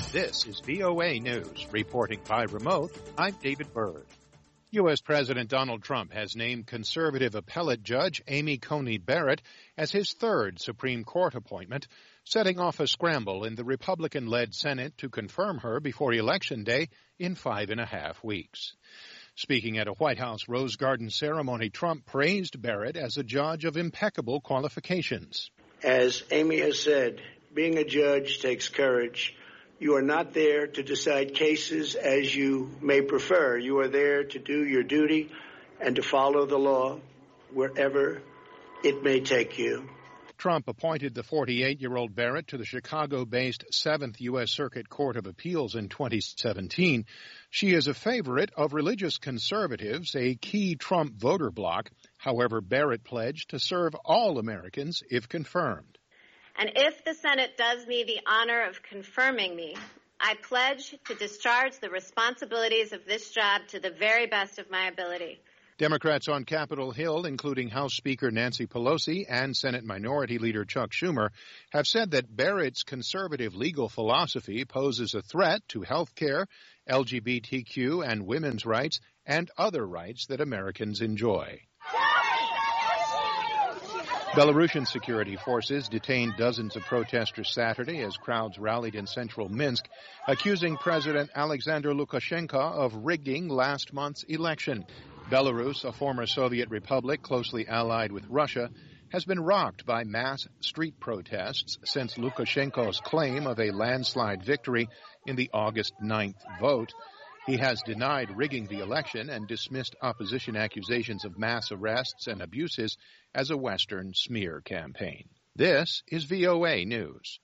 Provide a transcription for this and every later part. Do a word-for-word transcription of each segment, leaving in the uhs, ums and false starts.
This is V O A News. Reporting by remote, I'm David Byrd. U S. President Donald Trump has named conservative appellate judge Amy Coney Barrett as his third Supreme Court appointment, setting off a scramble in the Republican-led Senate to confirm her before Election Day in five and a half weeks. Speaking at a White House Rose Garden ceremony, Trump praised Barrett as a judge of impeccable qualifications. As Amy has said, being a judge takes courage. You are not there to decide cases as you may prefer. You are there to do your duty and to follow the law wherever it may take you. Trump appointed the forty-eight-year-old Barrett to the Chicago-based seventh U S. Circuit Court of Appeals in twenty seventeen. She is a favorite of religious conservatives, a key Trump voter bloc. However, Barrett pledged to serve all Americans if confirmed. And if the Senate does me the honor of confirming me, I pledge to discharge the responsibilities of this job to the very best of my ability. Democrats on Capitol Hill, including House Speaker Nancy Pelosi and Senate Minority Leader Chuck Schumer, have said that Barrett's conservative legal philosophy poses a threat to health care, L G B T Q and women's rights, and other rights that Americans enjoy. Belarusian security forces detained dozens of protesters Saturday as crowds rallied in central Minsk, accusing President Alexander Lukashenko of rigging last month's election. Belarus, a former Soviet republic closely allied with Russia, has been rocked by mass street protests since Lukashenko's claim of a landslide victory in the August ninth vote. He has denied rigging the election and dismissed opposition accusations of mass arrests and abuses as a Western smear campaign. This is V O A News.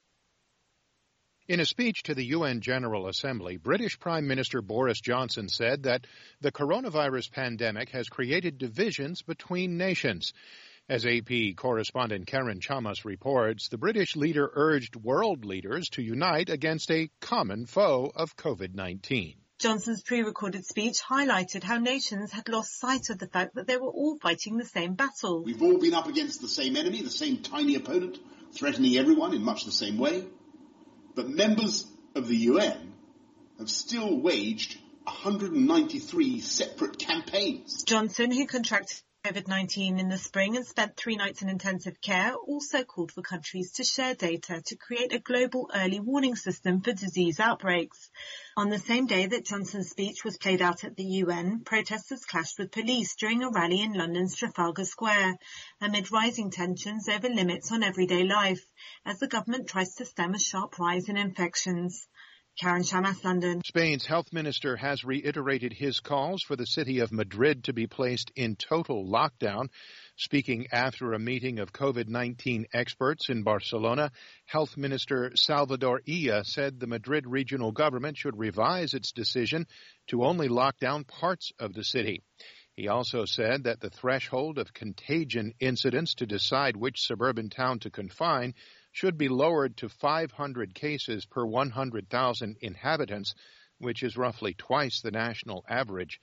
In a speech to the U N General Assembly, British Prime Minister Boris Johnson said that the coronavirus pandemic has created divisions between nations. As A P correspondent Karen Chamas reports, the British leader urged world leaders to unite against a common foe of COVID nineteen. Johnson's pre-recorded speech highlighted how nations had lost sight of the fact that they were all fighting the same battle. We've all been up against the same enemy, the same tiny opponent, threatening everyone in much the same way. But members of the U N have still waged one hundred ninety-three separate campaigns. Johnson, who contracted COVID nineteen in the spring and spent three nights in intensive care, also called for countries to share data to create a global early warning system for disease outbreaks. On the same day that Johnson's speech was played out at the U N, protesters clashed with police during a rally in London's Trafalgar Square, amid rising tensions over limits on everyday life, as the government tries to stem a sharp rise in infections. Karen Chamas, London. Spain's health minister has reiterated his calls for the city of Madrid to be placed in total lockdown. Speaking after a meeting of COVID nineteen experts in Barcelona, Health Minister Salvador Illa said the Madrid regional government should revise its decision to only lock down parts of the city. He also said that the threshold of contagion incidents to decide which suburban town to confine should be lowered to five hundred cases per one hundred thousand inhabitants, which is roughly twice the national average.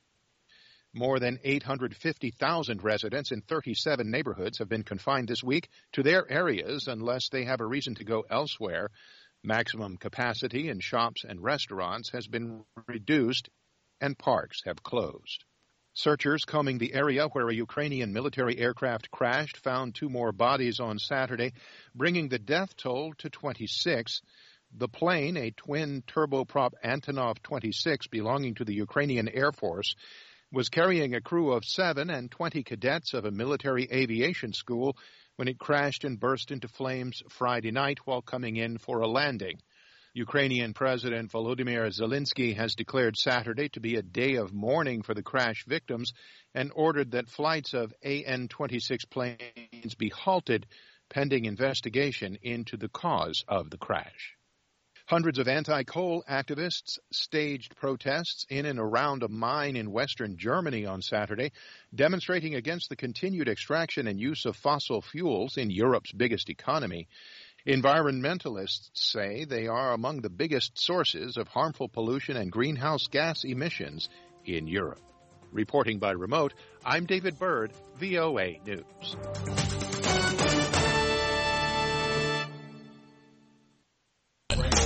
More than eight hundred fifty thousand residents in thirty-seven neighborhoods have been confined this week to their areas unless they have a reason to go elsewhere. Maximum capacity in shops and restaurants has been reduced, and parks have closed. Searchers combing the area where a Ukrainian military aircraft crashed found two more bodies on Saturday, bringing the death toll to twenty-six. The plane, a twin turboprop Antonov twenty-six belonging to the Ukrainian Air Force, was carrying a crew of seven and twenty cadets of a military aviation school when it crashed and burst into flames Friday night while coming in for a landing. Ukrainian President Volodymyr Zelensky has declared Saturday to be a day of mourning for the crash victims and ordered that flights of A N twenty-six planes be halted pending investigation into the cause of the crash. Hundreds of anti-coal activists staged protests in and around a mine in western Germany on Saturday, demonstrating against the continued extraction and use of fossil fuels in Europe's biggest economy. Environmentalists say they are among the biggest sources of harmful pollution and greenhouse gas emissions in Europe. Reporting by remote, I'm David Byrd, V O A News.